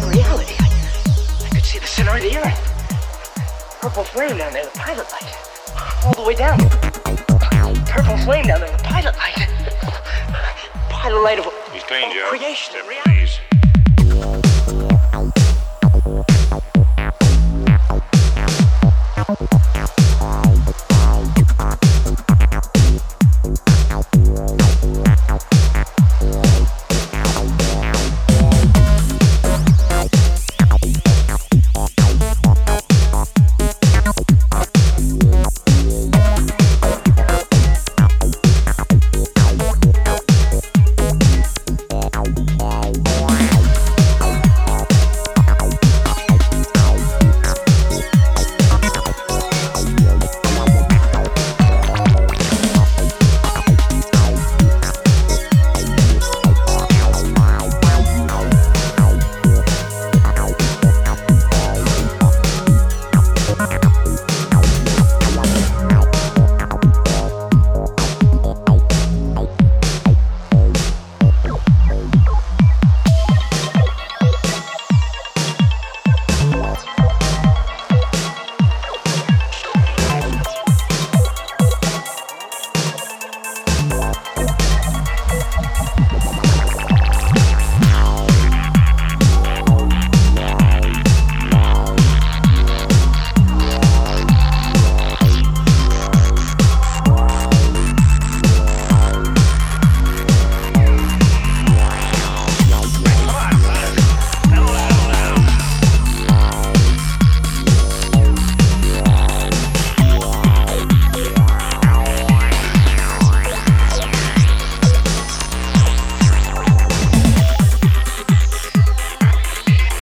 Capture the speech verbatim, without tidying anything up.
reality. I, I could see the center of the earth. Purple flame down there, the pilot light. All the way down. Purple flame down there, the pilot light. Pilot light of, He's clean, of Joe. creation. Step, please.